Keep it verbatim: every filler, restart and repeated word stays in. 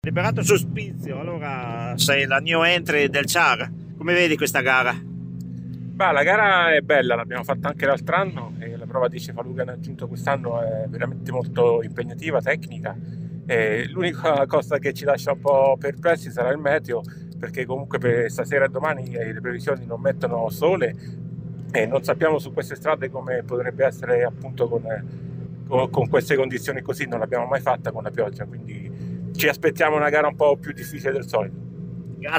Liberato Sospizio, allora sei la new entry del C A R, come vedi questa gara? Beh, la gara è bella, l'abbiamo fatta anche l'altro anno e la prova di Cefalù che hanno aggiunto quest'anno è veramente molto impegnativa, tecnica. E l'unica cosa che ci lascia un po' perplessi sarà il meteo, perché comunque per stasera e domani le previsioni non mettono sole e non sappiamo su queste strade come potrebbe essere appunto con, con, con queste condizioni così, non l'abbiamo mai fatta con la pioggia, quindi ci aspettiamo una gara un po' più difficile del solito.